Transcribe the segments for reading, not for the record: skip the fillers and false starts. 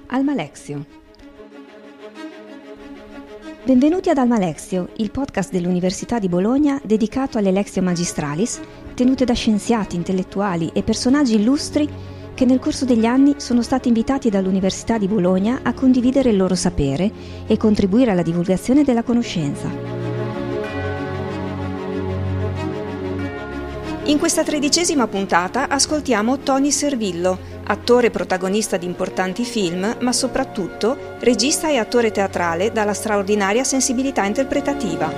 Almalexio. Benvenuti ad Almalexio, il podcast dell'Università di Bologna dedicato alle Lectio Magistralis, tenute da scienziati, intellettuali e personaggi illustri che nel corso degli anni sono stati invitati dall'Università di Bologna a condividere il loro sapere e contribuire alla divulgazione della conoscenza. In questa 13ª puntata ascoltiamo Tony Servillo, attore protagonista di importanti film, ma soprattutto regista e attore teatrale dalla straordinaria sensibilità interpretativa.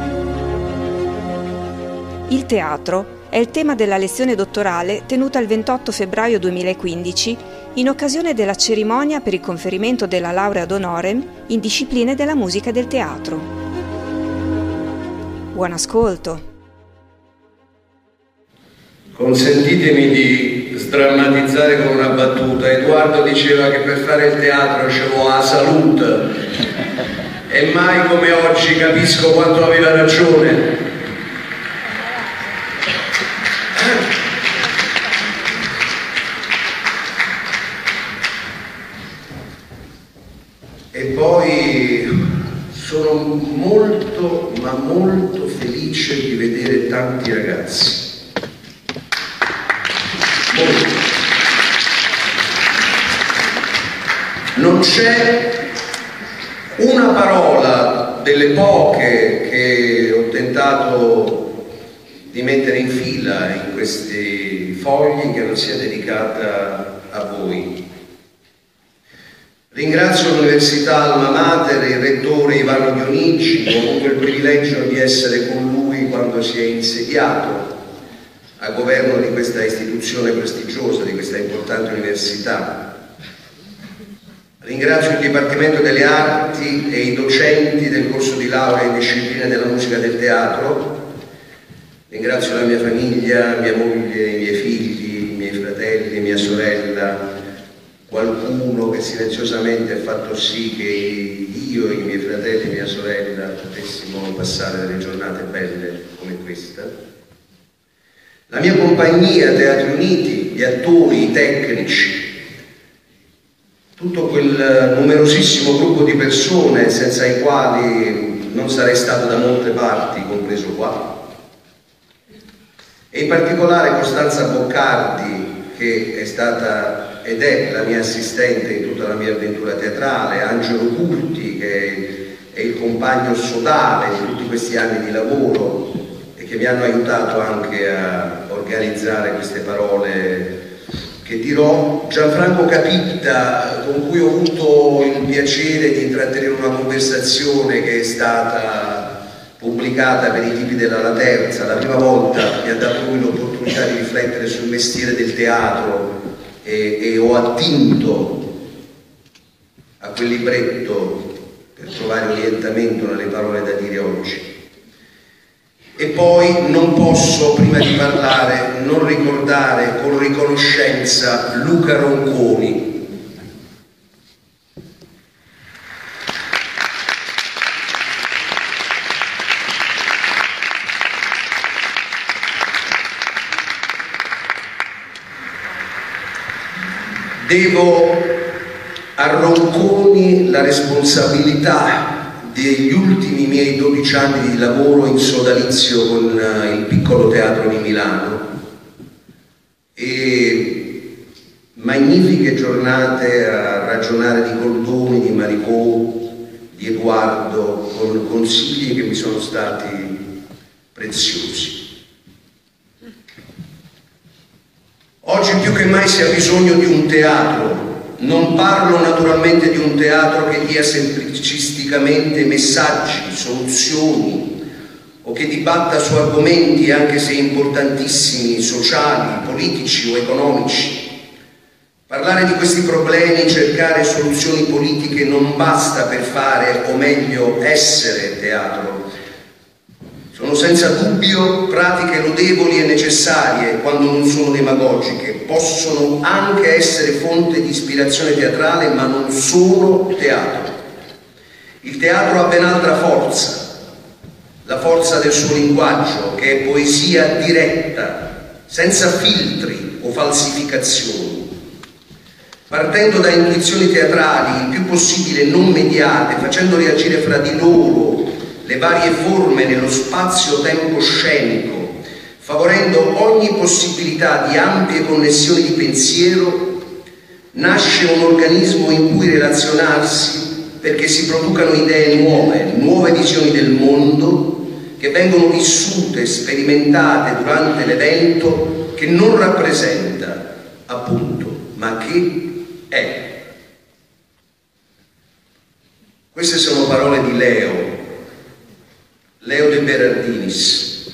Il teatro è il tema della lezione dottorale tenuta il 28 febbraio 2015 in occasione della cerimonia per il conferimento della laurea d'honorem in discipline della musica e del teatro. Buon ascolto! Consentitemi di sdrammatizzare con una battuta. Edoardo diceva che per fare il teatro ci vuole la salute e mai come oggi capisco quanto aveva ragione. E poi sono molto, ma molto felice di vedere tanti ragazzi. Non c'è una parola delle poche che ho tentato di mettere in fila in questi fogli che non sia dedicata a voi. Ringrazio l'Università Alma Mater e il rettore Ivano Dionigi. Ho avuto il privilegio di essere con lui quando si è insediato a governo di questa istituzione prestigiosa, di questa importante università. Ringrazio il Dipartimento delle Arti e i docenti del corso di laurea in discipline della musica e del teatro. Ringrazio la mia famiglia, mia moglie, i miei figli, i miei fratelli, mia sorella, qualcuno che silenziosamente ha fatto sì che io, i miei fratelli e mia sorella potessimo passare delle giornate belle come questa. La mia compagnia, Teatri Uniti, gli attori, i tecnici, tutto quel numerosissimo gruppo di persone senza i quali non sarei stato da molte parti, compreso qua, e in particolare Costanza Boccardi, che è stata ed è la mia assistente in tutta la mia avventura teatrale, Angelo Curti, che è il compagno sodale di tutti questi anni di lavoro e che mi hanno aiutato anche a organizzare queste parole che dirò, Gianfranco Capita, con cui ho avuto il piacere di intrattenere una conversazione che è stata pubblicata per i tipi della La Terza. La prima volta mi ha dato lui l'opportunità di riflettere sul mestiere del teatro e ho attinto a quel libretto per trovare orientamento nelle parole da dire oggi. E poi non posso, prima di parlare, non ricordare con riconoscenza Luca Ronconi. Devo a Ronconi la responsabilità degli ultimi miei 12 anni di lavoro in sodalizio con il Piccolo Teatro di Milano e magnifiche giornate a ragionare di Goldoni, di Maricò, di Edoardo, con consigli che mi sono stati preziosi. Oggi più che mai si ha bisogno di un teatro. Non parlo naturalmente di un teatro che dia semplicisticamente messaggi, soluzioni o che dibatta su argomenti, anche se importantissimi, sociali, politici o economici. Parlare di questi problemi, cercare soluzioni politiche non basta per fare, o meglio, essere teatro. Sono senza dubbio pratiche lodevoli e necessarie quando non sono demagogiche, possono anche essere fonte di ispirazione teatrale, ma non sono teatro. Il teatro ha ben altra forza, la forza del suo linguaggio, che è poesia diretta, senza filtri o falsificazioni. partendo da intuizioni teatrali il più possibile non mediate, facendo reagire fra di loro le varie forme nello spazio-tempo scenico, favorendo ogni possibilità di ampie connessioni di pensiero, nasce un organismo in cui relazionarsi perché si producano idee nuove visioni del mondo che vengono vissute, sperimentate durante l'evento che non rappresenta, appunto, ma che è. Queste sono parole di Leo De Berardinis.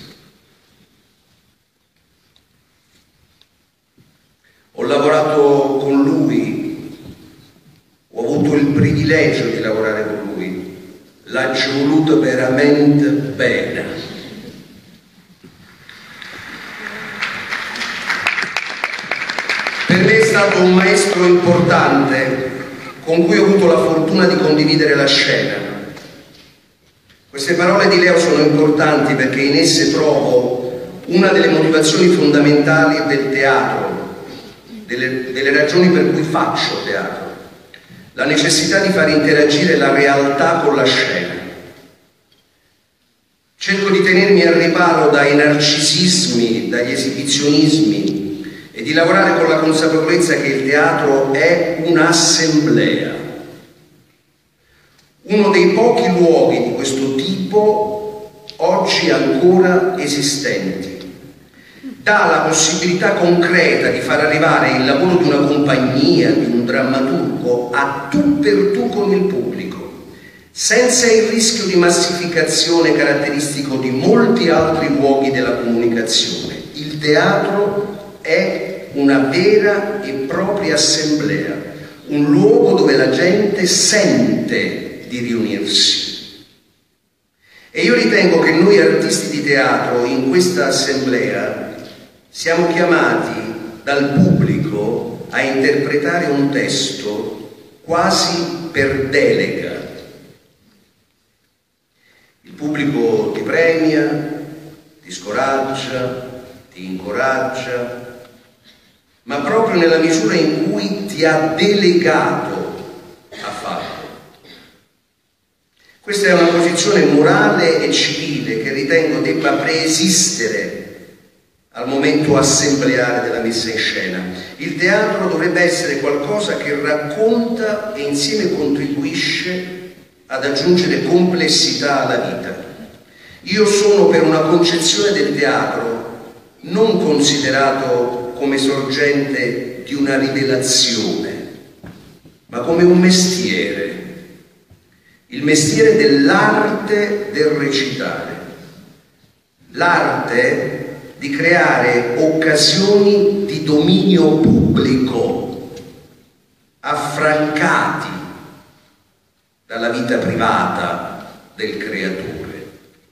Ho lavorato con lui, ho avuto il privilegio di lavorare con lui, l'ha voluto veramente bene. Per me è stato un maestro importante con cui ho avuto la fortuna di condividere la scena. Queste parole di Leo sono importanti perché in esse trovo una delle motivazioni fondamentali del teatro, delle ragioni per cui faccio teatro. La necessità di far interagire la realtà con la scena. Cerco di tenermi al riparo dai narcisismi, dagli esibizionismi e di lavorare con la consapevolezza che il teatro è un'assemblea. Uno dei pochi luoghi di questo tipo oggi ancora esistenti. Dà la possibilità concreta di far arrivare il lavoro di una compagnia, di un drammaturgo, a tu per tu con il pubblico, senza il rischio di massificazione caratteristico di molti altri luoghi della comunicazione. Il teatro è una vera e propria assemblea, un luogo dove la gente sente di riunirsi. E io ritengo che noi artisti di teatro in questa assemblea siamo chiamati dal pubblico a interpretare un testo quasi per delega. Il pubblico ti premia, ti scoraggia, ti incoraggia, ma proprio nella misura in cui ti ha delegato a farlo. Questa è una posizione morale e civile che ritengo debba preesistere al momento assembleare della messa in scena. Il teatro dovrebbe essere qualcosa che racconta e insieme contribuisce ad aggiungere complessità alla vita. Io sono per una concezione del teatro non considerato come sorgente di una rivelazione, ma come un mestiere. Il mestiere dell'arte del recitare, l'arte di creare occasioni di dominio pubblico, affrancati dalla vita privata del creatore.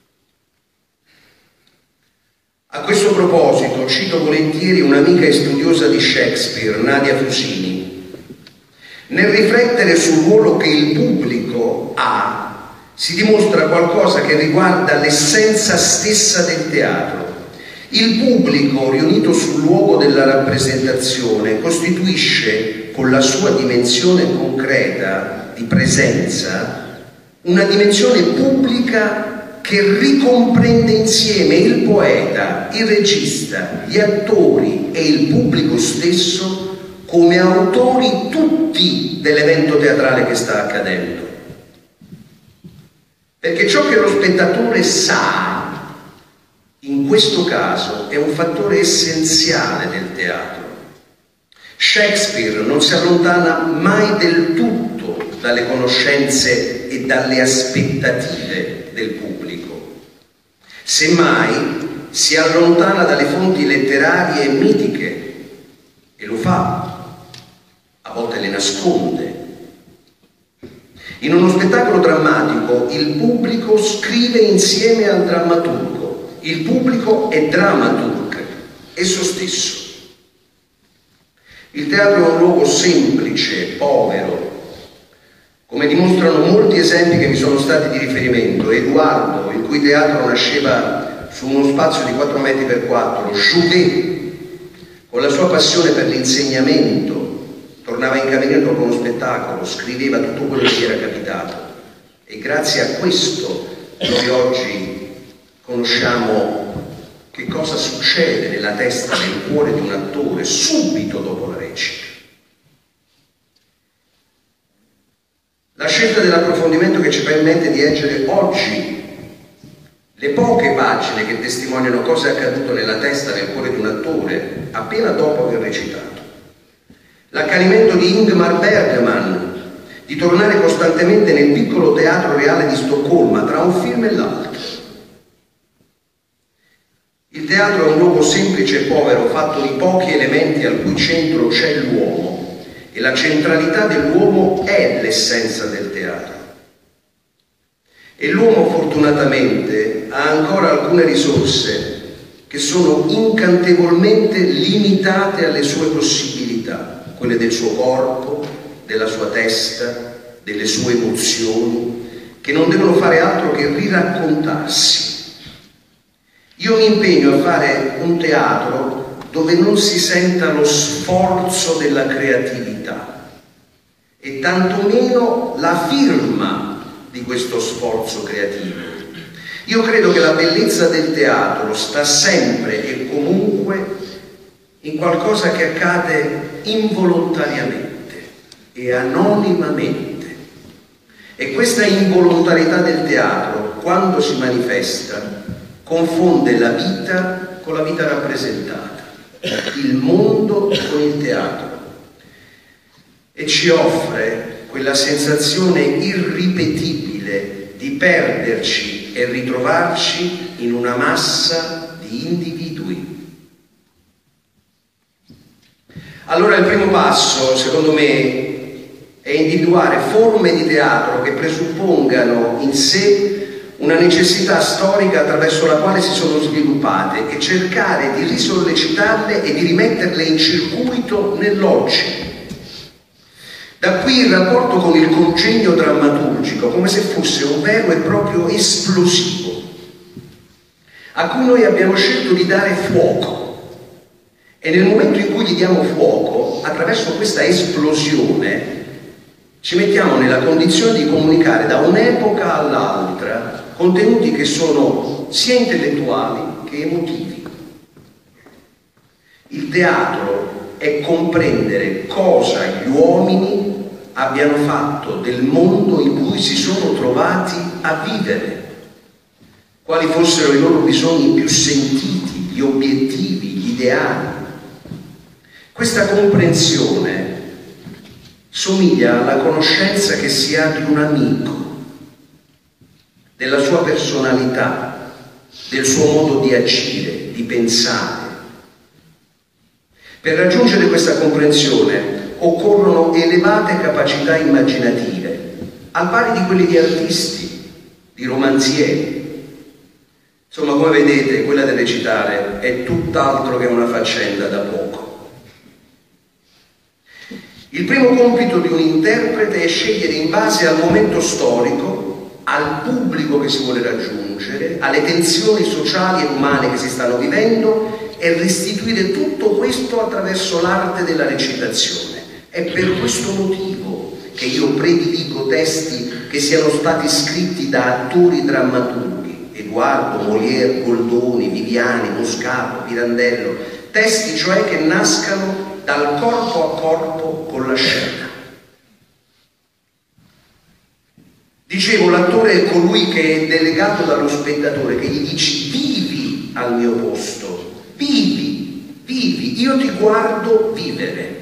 A questo proposito cito volentieri un'amica e studiosa di Shakespeare, Nadia Fusini. Nel riflettere sul ruolo che il pubblico ha, si dimostra qualcosa che riguarda l'essenza stessa del teatro. Il pubblico, riunito sul luogo della rappresentazione, costituisce, con la sua dimensione concreta di presenza, una dimensione pubblica che ricomprende insieme il poeta, il regista, gli attori e il pubblico stesso come autori tutti dell'evento teatrale che sta accadendo. Perché ciò che lo spettatore sa, in questo caso, è un fattore essenziale del teatro. Shakespeare non si allontana mai del tutto dalle conoscenze e dalle aspettative del pubblico. Semmai si allontana dalle fonti letterarie e mitiche, e lo fa. A volte le nasconde. In uno spettacolo drammatico il pubblico scrive insieme al drammaturgo. Il pubblico è dramaturg, esso stesso. Il teatro è un luogo semplice, povero, come dimostrano molti esempi che mi sono stati di riferimento. Edoardo, il cui teatro nasceva su uno spazio di 4 metri per 4, Jouvet, con la sua passione per l'insegnamento, tornava in venire dopo uno spettacolo, scriveva tutto quello che gli era capitato, e grazie a questo noi oggi conosciamo che cosa succede nella testa, nel cuore di un attore subito dopo la recita. La scelta dell'approfondimento che ci permette di leggere oggi le poche pagine che testimoniano cosa è accaduto nella testa, nel cuore di un attore appena dopo aver recitato. L'accanimento di Ingmar Bergman di tornare costantemente nel piccolo teatro reale di Stoccolma tra un film e l'altro. Il teatro è un luogo semplice e povero, fatto di pochi elementi al cui centro c'è l'uomo, e la centralità dell'uomo è l'essenza del teatro. E l'uomo fortunatamente ha ancora alcune risorse che sono incantevolmente limitate alle sue possibilità, quelle del suo corpo, della sua testa, delle sue emozioni, che non devono fare altro che riraccontarsi. Io mi impegno a fare un teatro dove non si senta lo sforzo della creatività e tantomeno la firma di questo sforzo creativo. Io credo che la bellezza del teatro sta sempre e comunque in qualcosa che accade involontariamente e anonimamente. E questa involontarietà del teatro, quando si manifesta, confonde la vita con la vita rappresentata, il mondo con il teatro, e ci offre quella sensazione irripetibile di perderci e ritrovarci in una massa di individui. Allora il primo passo, secondo me, è individuare forme di teatro che presuppongano in sé una necessità storica attraverso la quale si sono sviluppate e cercare di risollecitarle e di rimetterle in circuito nell'oggi. Da qui il rapporto con il congegno drammaturgico, come se fosse un vero e proprio esplosivo, a cui noi abbiamo scelto di dare fuoco. E nel momento in cui gli diamo fuoco, attraverso questa esplosione, ci mettiamo nella condizione di comunicare da un'epoca all'altra contenuti che sono sia intellettuali che emotivi. Il teatro è comprendere cosa gli uomini abbiano fatto del mondo in cui si sono trovati a vivere, quali fossero i loro bisogni più sentiti, gli obiettivi, gli ideali. Questa comprensione somiglia alla conoscenza che si ha di un amico, della sua personalità, del suo modo di agire, di pensare. Per raggiungere questa comprensione occorrono elevate capacità immaginative, al pari di quelle di artisti, di romanzieri. Insomma, come vedete, quella del recitare è tutt'altro che una faccenda da poco. Il primo compito di un interprete è scegliere in base al momento storico, al pubblico che si vuole raggiungere, alle tensioni sociali e umane che si stanno vivendo, e restituire tutto questo attraverso l'arte della recitazione. È per questo motivo che io prediligo testi che siano stati scritti da attori drammaturghi, Edoardo, Molière, Goldoni, Viviani, Moscato, Pirandello, testi cioè che nascano dal corpo a corpo con la scena. Dicevo, l'attore è colui che è delegato dallo spettatore, che gli dici: vivi al mio posto, vivi, vivi, io ti guardo vivere.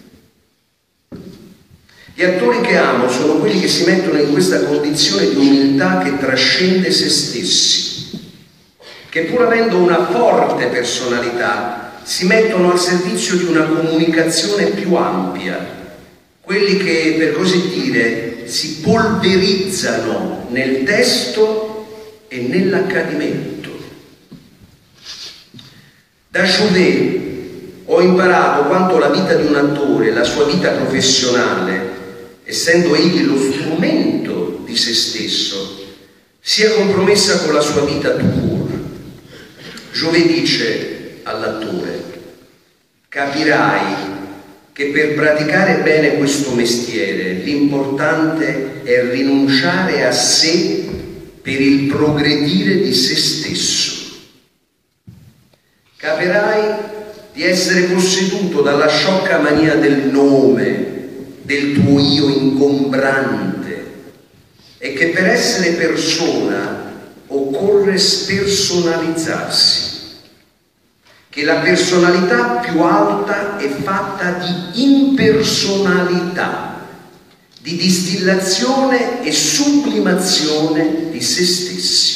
Gli attori che amo sono quelli che si mettono in questa condizione di umiltà che trascende se stessi, che pur avendo una forte personalità si mettono al servizio di una comunicazione più ampia, quelli che, per così dire, si polverizzano nel testo e nell'accadimento. Da Jouvet ho imparato quanto la vita di un attore, la sua vita professionale, essendo egli lo strumento di se stesso, sia compromessa con la sua vita tout court. Jouvet dice all'attore: capirai che che per praticare bene questo mestiere l'importante è rinunciare a sé per il progredire di se stesso. Capirai di essere posseduto dalla sciocca mania del nome, del tuo io ingombrante, e che per essere persona occorre spersonalizzarsi, che la personalità più alta è fatta di impersonalità, di distillazione e sublimazione di se stessi.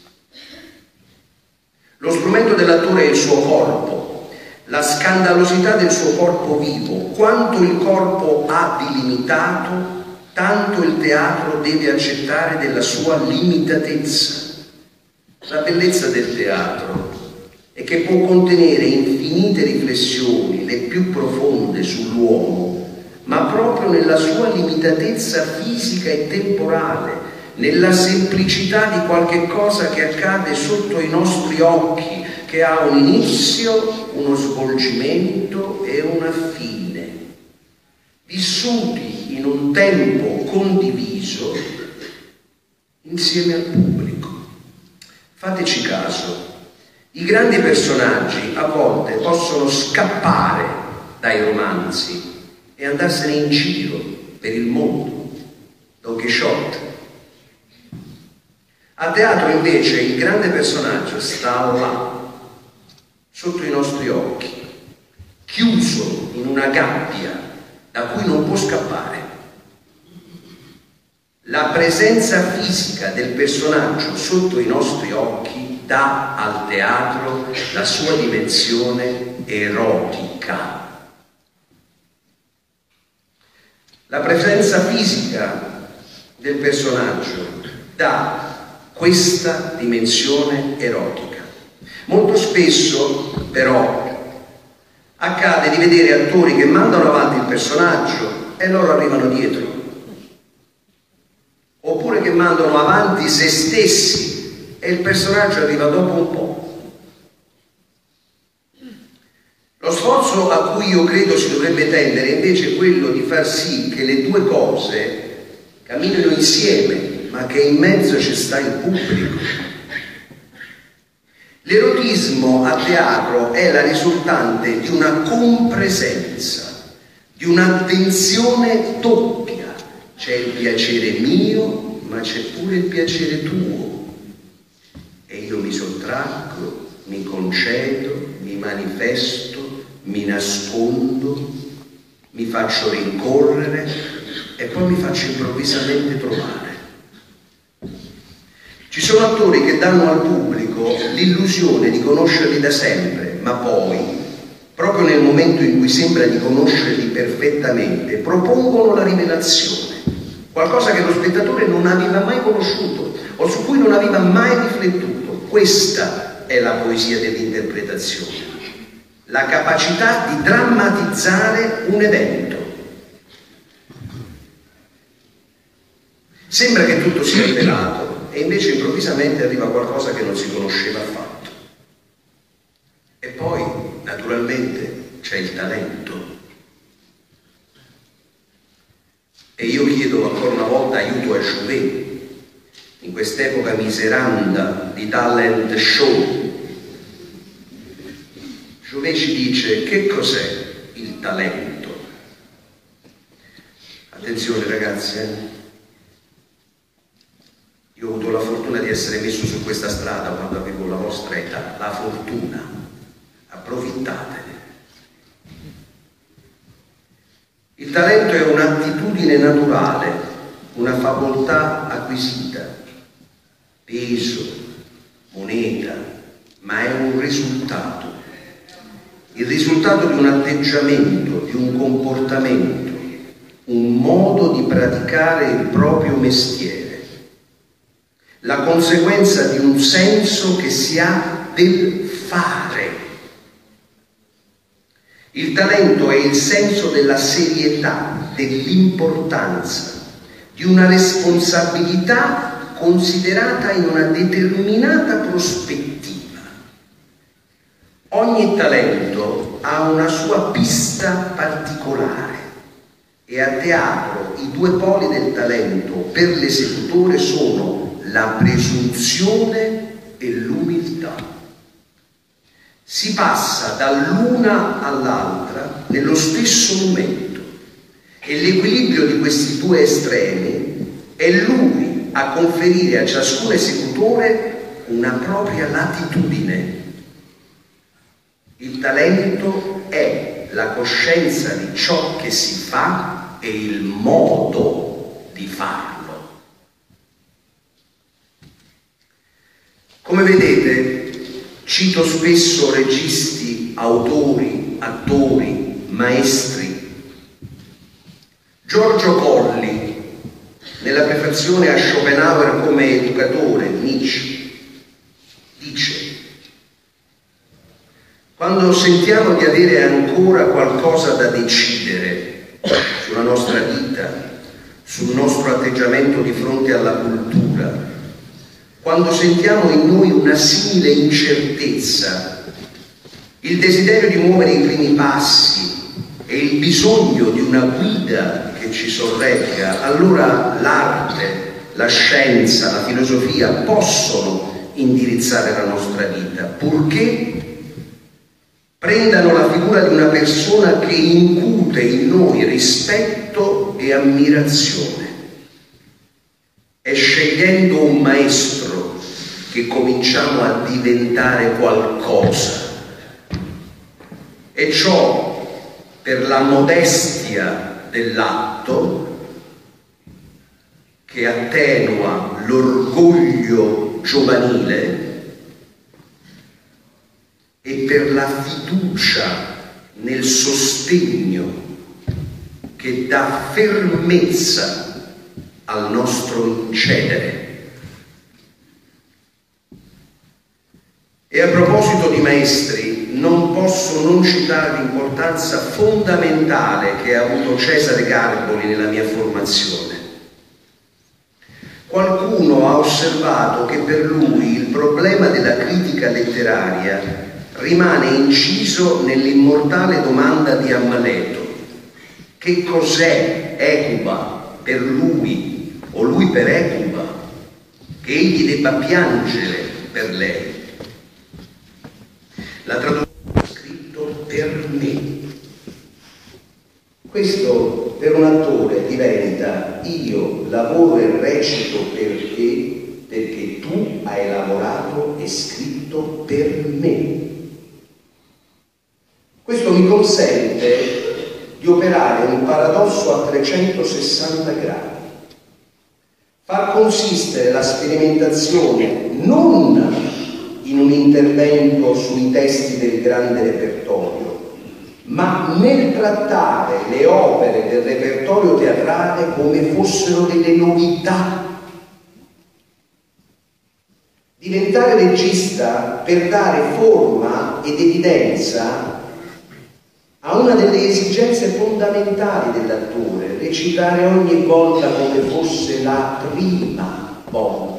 Lo strumento dell'attore è il suo corpo, la scandalosità del suo corpo vivo. Quanto il corpo ha di limitato, tanto il teatro deve accettare della sua limitatezza. La bellezza del teatro è che può contenere infinite riflessioni, le più profonde sull'uomo, ma proprio nella sua limitatezza fisica e temporale, nella semplicità di qualche cosa che accade sotto i nostri occhi, che ha un inizio, uno svolgimento e una fine, vissuti in un tempo condiviso insieme al pubblico. Fateci caso, i grandi personaggi a volte possono scappare dai romanzi e andarsene in giro per il mondo. Don Chisciotte. A teatro invece il grande personaggio sta là, sotto i nostri occhi, chiuso in una gabbia da cui non può scappare. La presenza fisica del personaggio sotto i nostri occhi dà al teatro la sua dimensione erotica. La presenza fisica del personaggio dà questa dimensione erotica. Molto spesso, però, accade di vedere attori che mandano avanti il personaggio e loro arrivano dietro, oppure che mandano avanti se stessi e il personaggio arriva dopo un po'. Lo sforzo a cui io credo si dovrebbe tendere invece è quello di far sì che le due cose camminino insieme, ma che in mezzo ci sta il pubblico. L'erotismo a teatro è la risultante di una compresenza, di un'attenzione doppia. C'è il piacere mio, ma c'è pure il piacere tuo. E io mi sottraggo, mi concedo, mi manifesto, mi nascondo, mi faccio rincorrere e poi mi faccio improvvisamente trovare. Ci sono attori che danno al pubblico l'illusione di conoscerli da sempre, ma poi, proprio nel momento in cui sembra di conoscerli perfettamente, propongono la rivelazione, qualcosa che lo spettatore non aveva mai conosciuto o su cui non aveva mai riflettuto. Questa è la poesia dell'interpretazione, la capacità di drammatizzare un evento. Sembra che tutto sia rivelato, e invece improvvisamente arriva qualcosa che non si conosceva affatto. E poi, naturalmente, c'è il talento. E io chiedo ancora una volta aiuto a Jouvet, in quest'epoca miseranda di talent show. Jouvet ci dice: che cos'è il talento? Attenzione ragazzi, Io ho avuto la fortuna di essere messo su questa strada quando avevo la vostra età, la fortuna, approfittatene. Il talento è un'attitudine naturale, una facoltà acquisita, peso, moneta, ma è un risultato. Il risultato di un atteggiamento, di un comportamento, un modo di praticare il proprio mestiere. La conseguenza di un senso che si ha del fare. Il talento è il senso della serietà, dell'importanza, di una responsabilità considerata in una determinata prospettiva. Ogni talento ha una sua pista particolare e a teatro i due poli del talento per l'esecutore sono la presunzione e l'umiltà. Si passa dall'una all'altra nello stesso momento e l'equilibrio di questi due estremi è lui a conferire a ciascun esecutore una propria latitudine. Il talento è la coscienza di ciò che si fa e il modo di farlo. Come vedete, cito spesso registi, autori, attori, maestri. Giorgio Colli, nella prefazione a Schopenhauer come educatore, Nietzsche, dice: quando sentiamo di avere ancora qualcosa da decidere sulla nostra vita, sul nostro atteggiamento di fronte alla cultura, quando sentiamo in noi una simile incertezza, il desiderio di muovere i primi passi e il bisogno di una guida che ci sorregga, allora l'arte, la scienza, la filosofia possono indirizzare la nostra vita, purché prendano la figura di una persona che incute in noi rispetto e ammirazione. È scegliendo un maestro che cominciamo a diventare qualcosa, e ciò per la modestia dell'atto che attenua l'orgoglio giovanile e per la fiducia nel sostegno che dà fermezza al nostro incedere. E a proposito di maestri, non posso non citare l'importanza fondamentale che ha avuto Cesare Garboli nella mia formazione. Qualcuno ha osservato che per lui il problema della critica letteraria rimane inciso nell'immortale domanda di Amleto: che cos'è Ecuba per lui, o lui per Ecuba, che egli debba piangere per lei? La traduzione è scritto per me. Questo per un attore diventa: io lavoro e recito perché tu hai lavorato e scritto per me. Questo mi consente di operare un paradosso a 360 gradi. Far consistere la sperimentazione non in un intervento sui testi del grande repertorio, ma nel trattare le opere del repertorio teatrale come fossero delle novità. Diventare regista per dare forma ed evidenza a una delle esigenze fondamentali dell'attore: recitare ogni volta come fosse la prima volta.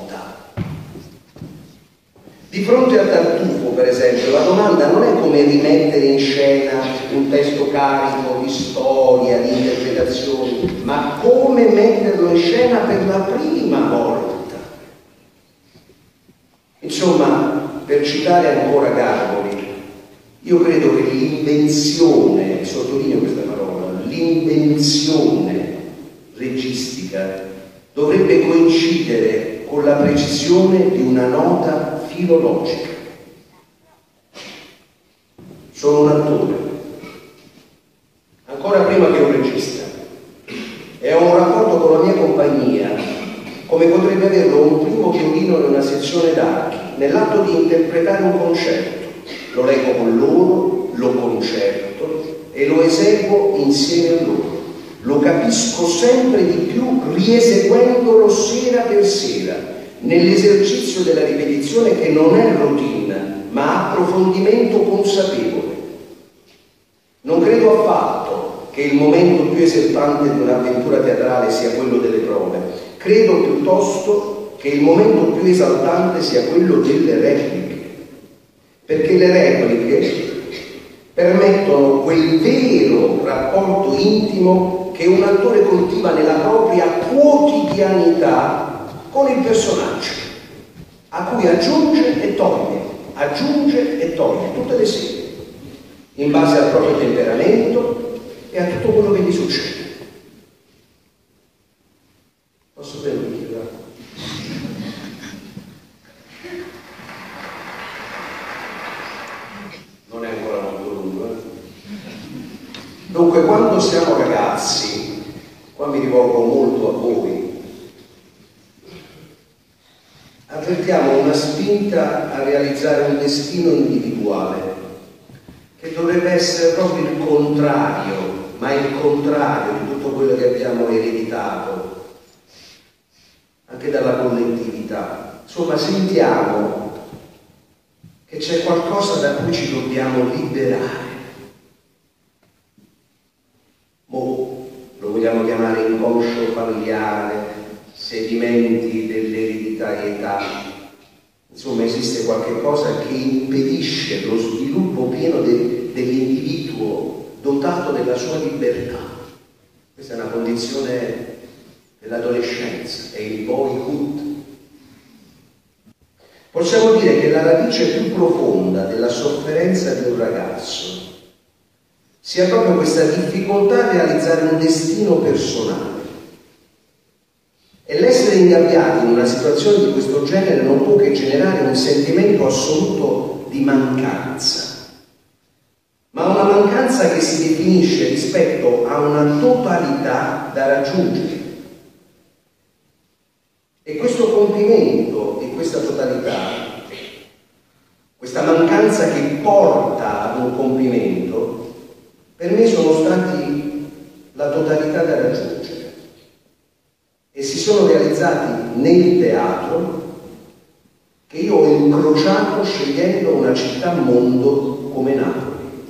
Di fronte a Tartufo, per esempio, la domanda non è come rimettere in scena un testo carico di storia, di interpretazioni, ma come metterlo in scena per la prima volta. Insomma, per citare ancora Garboli, io credo che l'invenzione, sottolineo questa parola, l'invenzione registica dovrebbe coincidere con la precisione di una nota filologica. Sono un attore, ancora prima che un regista, e ho un rapporto con la mia compagnia come potrebbe averlo un primo violino in una sezione d'archi nell'atto di interpretare un concerto. Lo leggo con loro, lo concerto e lo eseguo insieme a loro. Lo capisco sempre di più rieseguendolo sera per sera, nell'esercizio della ripetizione che non è routine, ma approfondimento consapevole. Non credo affatto che il momento più esaltante di un'avventura teatrale sia quello delle prove. Credo piuttosto che il momento più esaltante sia quello delle repliche, perché le repliche permettono quel vero rapporto intimo che un attore coltiva nella propria quotidianità con il personaggio, a cui aggiunge e toglie tutte le sere, in base al proprio temperamento e a tutto quello che gli succede. Posso prendere? Non è ancora molto lungo. Dunque, quando siamo ragazzi, qua mi rivolgo molto a voi, avvertiamo una spinta a realizzare un destino individuale che dovrebbe essere proprio il contrario, ma il contrario di tutto quello che abbiamo ereditato anche dalla collettività. Insomma, sentiamo che c'è qualcosa da cui ci dobbiamo liberare. Lo vogliamo chiamare inconscio familiare, sedimenti dell'ereditarietà. Insomma, esiste qualche cosa che impedisce lo sviluppo pieno dell'individuo dotato della sua libertà. Questa è una condizione dell'adolescenza, è il boyhood. Possiamo dire che la radice più profonda della sofferenza di un ragazzo sia proprio questa difficoltà a realizzare un destino personale. E l'essere ingabbiati in una situazione di questo genere non può che generare un sentimento assoluto di mancanza, ma una mancanza che si definisce rispetto a una totalità da raggiungere. E questo compimento e questa totalità, questa mancanza che porta ad un compimento, per me sono stati la totalità da raggiungere e si sono realizzati nel teatro che io ho incrociato scegliendo una città-mondo come Napoli.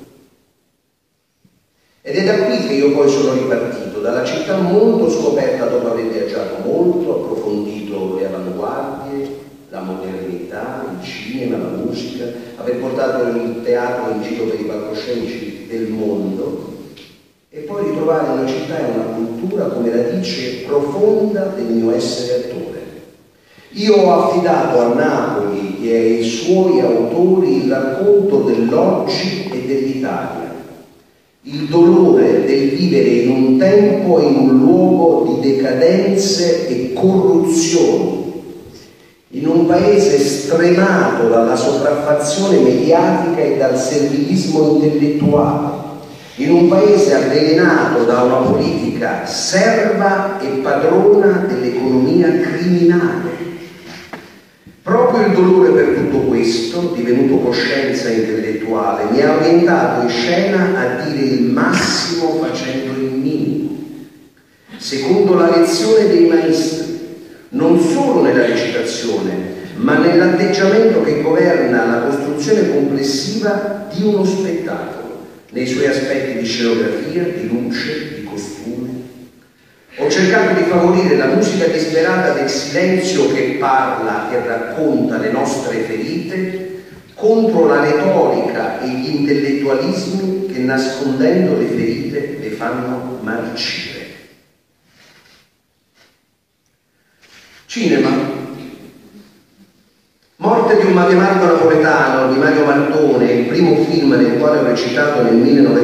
Ed è da qui che io poi sono ripartito, dalla città-mondo scoperta dopo aver viaggiato molto, approfondito le avanguardie, la modernità, il cinema, la musica, aver portato il teatro in giro per i palcoscenici del mondo e poi ritrovare una città e una cultura come radice profonda del mio essere attore. Io ho affidato a Napoli e ai suoi autori il racconto dell'oggi e dell'Italia, il dolore del vivere in un tempo e in un luogo di decadenze e corruzioni, in un paese stremato dalla sopraffazione mediatica e dal servilismo intellettuale, in un paese avvelenato da una politica serva e padrona dell'economia criminale. Proprio il dolore per tutto questo, divenuto coscienza intellettuale, mi ha orientato in scena a dire il massimo facendo il minimo, secondo la lezione dei maestri, non solo nella recitazione, ma nell'atteggiamento che governa la costruzione complessiva di uno spettacolo, nei suoi aspetti di scenografia, di luce, di costume. Ho cercato di favorire la musica disperata del silenzio che parla e racconta le nostre ferite contro la retorica e gli intellettualismi che, nascondendo le ferite, le fanno marcire. Cinema. Morte di un matematico napoletano di Mario Martone, il primo film nel quale ho recitato nel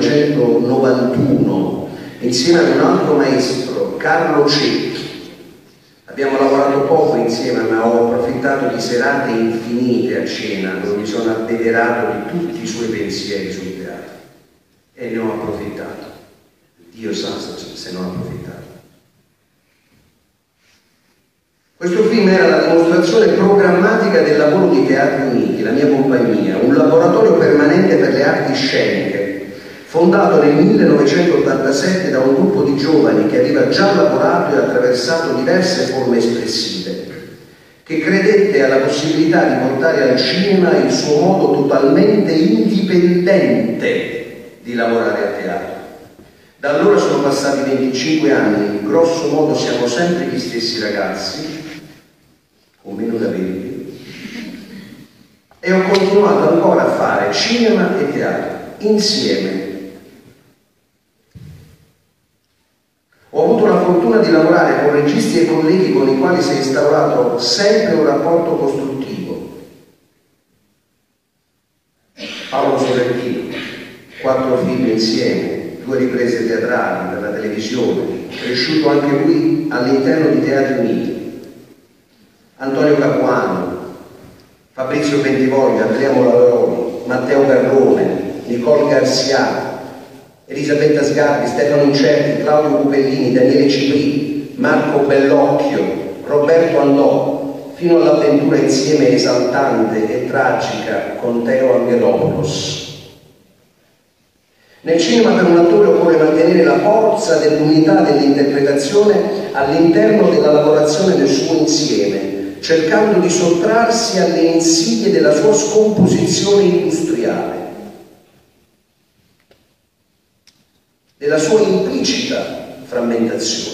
1991 insieme ad un altro maestro, Carlo Cecchi. Abbiamo lavorato poco insieme, ma ho approfittato di serate infinite a cena dove mi sono abbeverato di tutti i suoi pensieri sul teatro e ne ho approfittato. Dio sa se non ho approfittato. Questo film era la dimostrazione programmatica del lavoro di Teatri Uniti, la mia compagnia, un laboratorio permanente per le arti sceniche, fondato nel 1987 da un gruppo di giovani che aveva già lavorato e attraversato diverse forme espressive, che credette alla possibilità di portare al cinema il suo modo totalmente indipendente di lavorare a teatro. Da allora sono passati 25 anni, grosso modo siamo sempre gli stessi ragazzi, o meno capelli, e ho continuato ancora a fare cinema e teatro. insieme. Ho avuto la fortuna di lavorare con registi e colleghi con i quali si è instaurato sempre un rapporto costruttivo. Paolo Sorrentino, 4 film insieme, 2 riprese teatrali per la televisione, cresciuto anche lui all'interno di Teatri Uniti. Antonio Capuano, Fabrizio Bentivoglia, Andrea Molaroli, Matteo Garrone, Nicole Garcia, Elisabetta Sgarbi, Stefano Uccelli, Claudio Pupellini, Daniele Cipri, Marco Bellocchio, Roberto Andò, fino all'avventura insieme esaltante e tragica con Teo Angelopoulos. Nel cinema per un attore occorre mantenere la forza dell'unità dell'interpretazione all'interno della lavorazione del suo insieme, cercando di sottrarsi alle insidie della sua scomposizione industriale, della sua implicita frammentazione.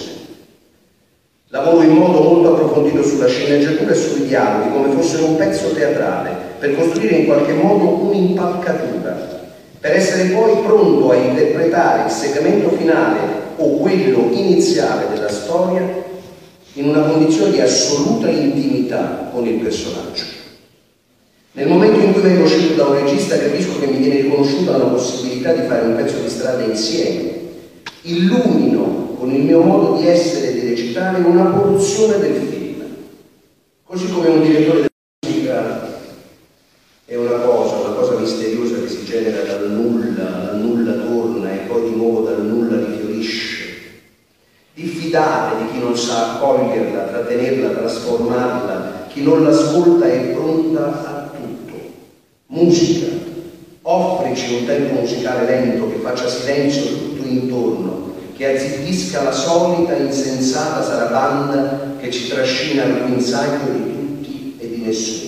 Lavoro in modo molto approfondito sulla sceneggiatura e sui dialoghi, come fossero un pezzo teatrale, per costruire in qualche modo un'impalcatura, per essere poi pronto a interpretare il segmento finale o quello iniziale della storia in una condizione di assoluta intimità con il personaggio. Nel momento in cui vengo scelto da un regista, capisco che mi viene riconosciuta la possibilità di fare un pezzo di strada insieme. Illumino con il mio modo di essere e di recitare una porzione del film. Così come un direttore della musica è una cosa misteriosa che si genera dal nulla torna e poi di nuovo dal nulla rifiorisce. Diffidate di chi non sa accoglierla, trattenerla, trasformarla, chi non l'ascolta è pronta a tutto. Musica, offrici un tempo musicale lento che faccia silenzio tutto intorno, che azzittisca la solita insensata sarabanda che ci trascina al guinzaglio di tutti e di nessuno.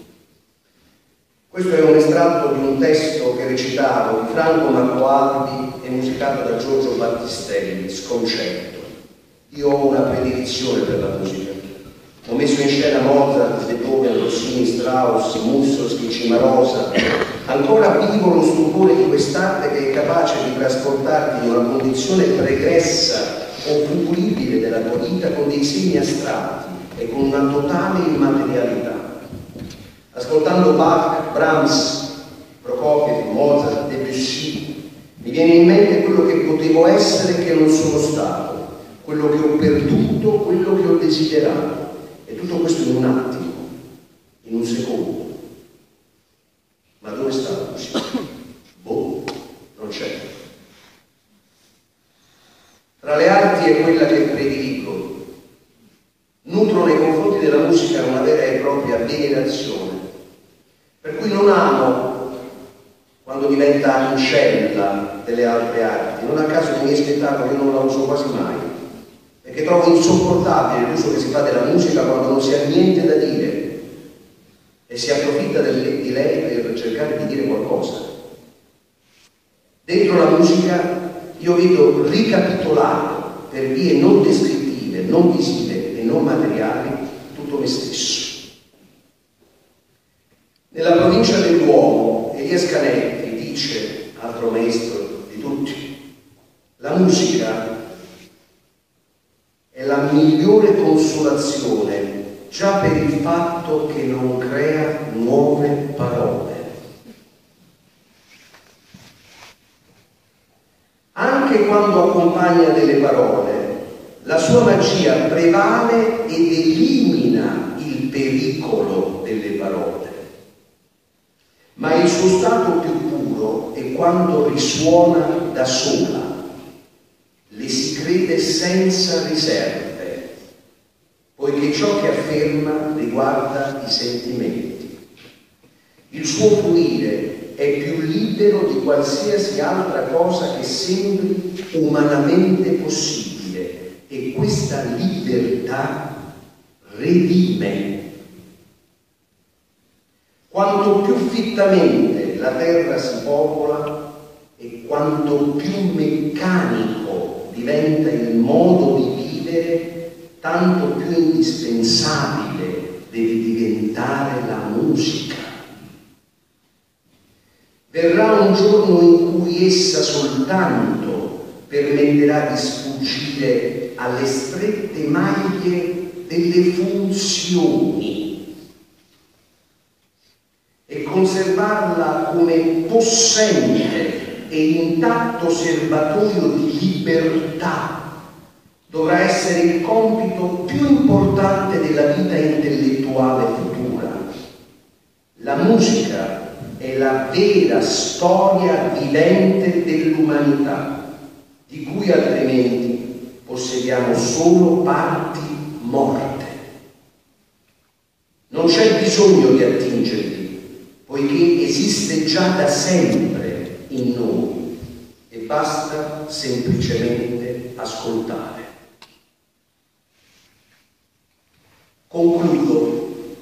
Questo è un estratto di un testo che recitavo di Franco Mancoaldi e musicato da Giorgio Battistelli, Sconcerto. Io ho una predilizione per la musica. Ho messo in scena Mozart, Beethoven, Rossini, Strauss, Mussorgsky, Cimarosa. Ancora vivo lo stupore di quest'arte che è capace di trasportarti in una condizione pregressa o fruibile della tua vita con dei segni astratti e con una totale immaterialità. Ascoltando Bach, Brahms, Prokofiev, Mozart, Debussy, mi viene in mente quello che potevo essere e che non sono stato, quello che ho perduto, quello che ho desiderato. E tutto questo in un attimo, in un secondo. Ma dove sta la musica? Boh, non c'è. Tra le arti è quella che prediligo. Nutro nei confronti della musica una vera e propria venerazione. Per cui non amo quando diventa ancella delle altre arti. Non a caso nei miei spettacoli io non la uso quasi mai, perché trovo insopportabile l'uso che si fa della musica quando non si ha niente da dire e si approfitta di lei per cercare di dire qualcosa. Dentro la musica io vedo ricapitolato per vie non descrittive, non visive e non materiali tutto me stesso. Nella provincia dell'uomo, Elias Canetti dice, altro maestro di tutti, la musica è la migliore consolazione già per il fatto che non crea nuove parole. Anche quando accompagna delle parole, la sua magia prevale ed elimina il pericolo delle parole. Ma il suo stato più puro è quando risuona da sola, le si crede senza riserve, poiché ciò che afferma riguarda i sentimenti. Il suo fluire è più libero di qualsiasi altra cosa che sembri umanamente possibile e questa libertà redime. Quanto più fittamente la terra si popola e quanto più meccanico diventa il modo di vivere, tanto più indispensabile deve diventare la musica. Verrà un giorno in cui essa soltanto permetterà di sfuggire alle strette maglie delle funzioni e conservarla come possente e intatto serbatoio di libertà dovrà essere il compito più importante della vita intellettuale futura. La musica è la vera storia vivente dell'umanità, di cui altrimenti possediamo solo parti morte. Non c'è bisogno di attingervi, poiché esiste già da sempre in noi e basta semplicemente ascoltare. Concludo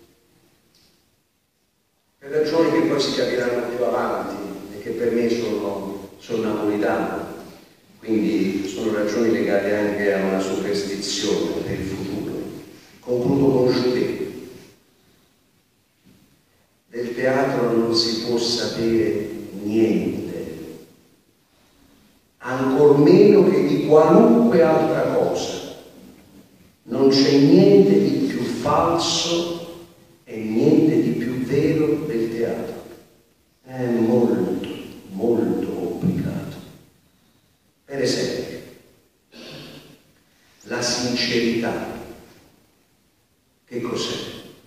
per ragioni che poi si capiranno più avanti e che per me sono napolitane, quindi sono ragioni legate anche a una superstizione per il futuro. Concludo con Jouvet. Del teatro non si può sapere niente, ancor meno che di qualunque altra cosa. Non c'è niente di più falso e niente di più vero del teatro. È molto, molto complicato. Per esempio, la sincerità. Che cos'è?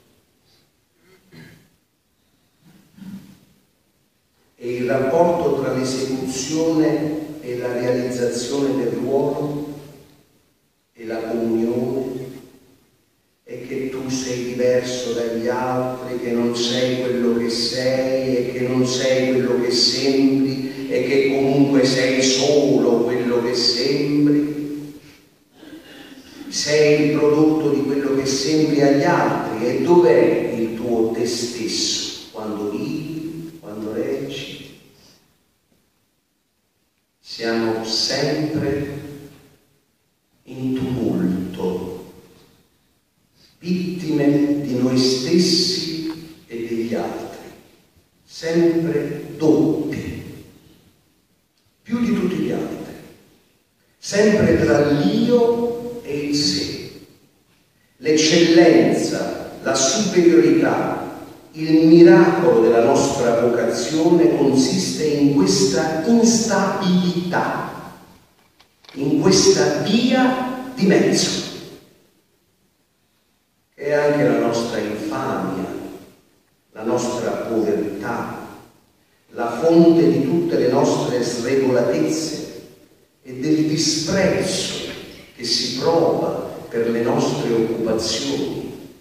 È il rapporto tra l'esecuzione e la realizzazione del ruolo e la comunione, è che tu sei diverso dagli altri, che non sei quello che sei e che non sei quello che sembri e che comunque sei solo quello che sembri. Sei il prodotto di quello che sembri agli altri. E dov'è il tuo te stesso? Quando vivi, quando leggi? Siamo sempre in tumulto, vittime di noi stessi e degli altri, sempre doppi, più di tutti gli altri, sempre tra l'io e il sé. L'eccellenza, la superiorità, il miracolo della nostra vocazione consiste in questa instabilità, in questa via di mezzo, che è anche la nostra infamia, la nostra povertà, la fonte di tutte le nostre sregolatezze e del disprezzo che si prova per le nostre occupazioni.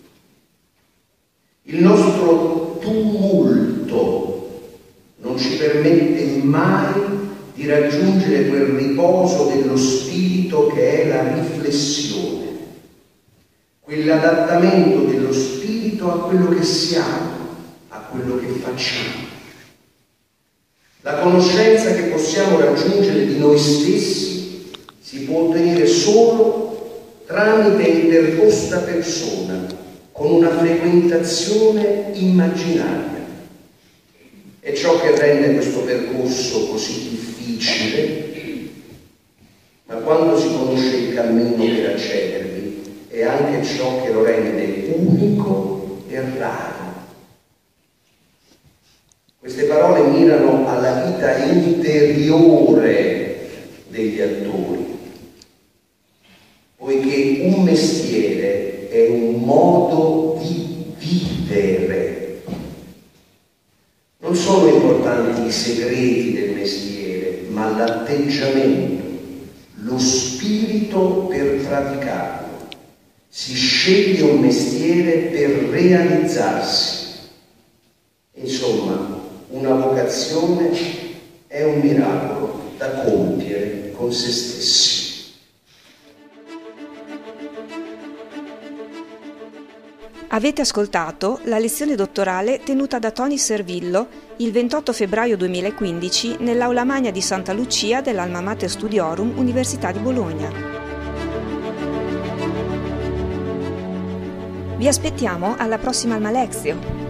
Il nostro tumulto non ci permette mai di raggiungere quel riposo dello spirito che è la riflessione, quell'adattamento dello spirito a quello che siamo, a quello che facciamo. La conoscenza che possiamo raggiungere di noi stessi si può ottenere solo tramite interposta persona, con una frequentazione immaginaria. È ciò che rende questo percorso così difficile, ma quando si conosce il cammino per accedervi, è anche ciò che lo rende unico e raro. Queste parole mirano alla vita interiore degli attori, poiché un mestiere è un modo di vivere. Non sono importanti i segreti del mestiere, ma l'atteggiamento, lo spirito per praticarlo. Si sceglie un mestiere per realizzarsi. Insomma, una vocazione è un miracolo da compiere con se stessi. Avete ascoltato la lezione dottorale tenuta da Tony Servillo il 28 febbraio 2015 nell'Aula Magna di Santa Lucia dell'Alma Mater Studiorum Università di Bologna. Vi aspettiamo alla prossima Alma Lexio!